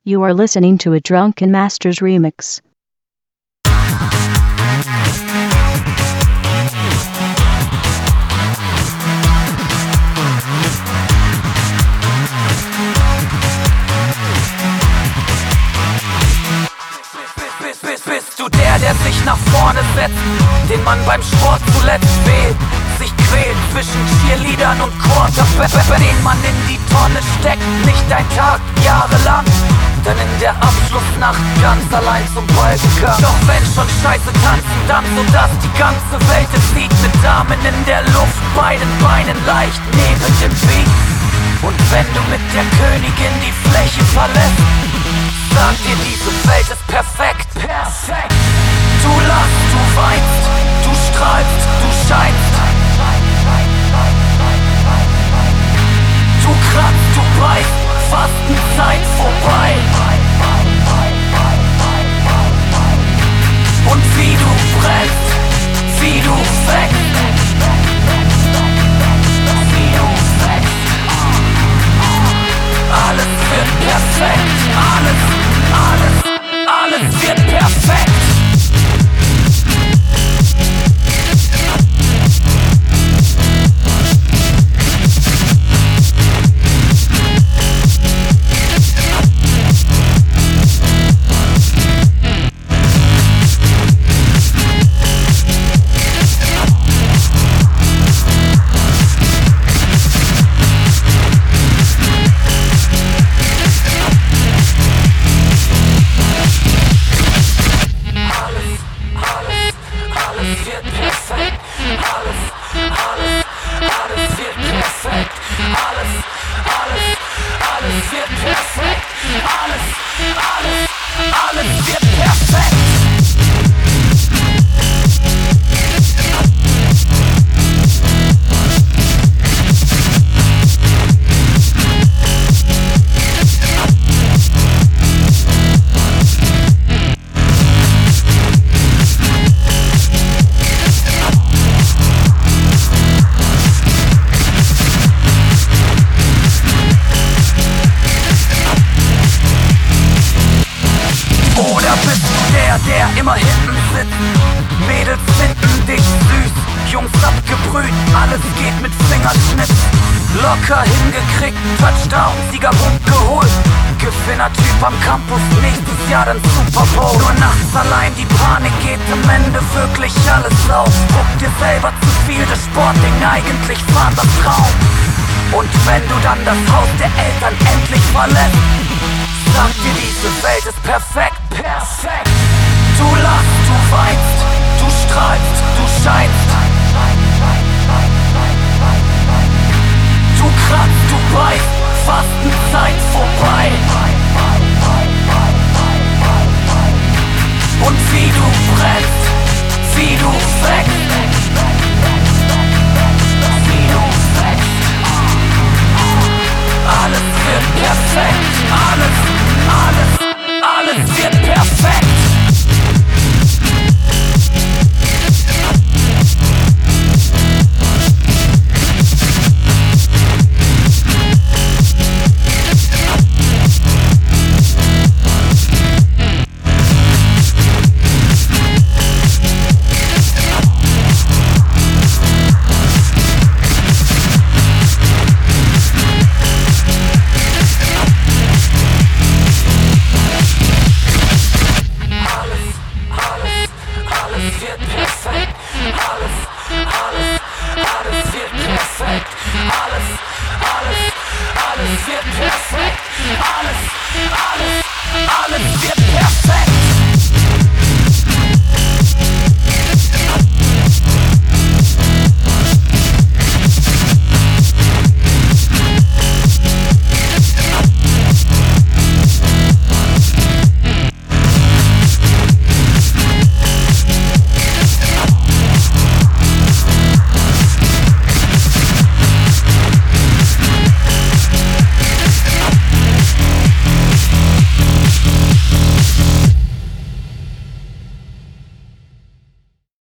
You are listening to a Drunken Masters remix. Bist du der sich nach vorne setzt, den man beim Sport zuletzt wählt, sich quält zwischen Cheerleadern und Quarterback, den man in die Tonne steckt, nicht ein Tag, jahrelang, dann in der Abschlussnacht ganz allein zum Ball gegangen. Doch wenn schon Scheiße tanzen, dann so dass die ganze Welt es sieht, mit Damen in der Luft, beiden Beinen leicht neben dem Weg. Und wenn du mit der Königin die Fläche verlässt, sag dir, diese Welt ist perfekt. Perfekt. Du lachst, du weinst, du strahlst, du scheinst. Du kratzt, du beißt, Fastenzeit vorbei. Und wie du brennst, wie du wächst. Wie du wächst. Alles wird perfekt. Alles wird perfekt. Immer hinten sitzen, Mädels finden dich süß, Jungs abgebrüht, alles geht mit Fingerschnitt. Locker hingekriegt, Touchdown, Siegerpunkt geholt. Gewinnertyp am Campus, nächstes Jahr dann Super Bowl. Nur nachts allein die Panik geht am Ende wirklich alles auf. Guck dir selber zu viel, das Sportding eigentlich Vaters Traum. Und wenn du dann das Haus der Eltern endlich verlässt, sag dir, diese Welt ist perfekt, perfekt. Du lachst, du weinst, du strahlst, du scheinst. Du kratzt, du beißt, Fastenzeit vorbei.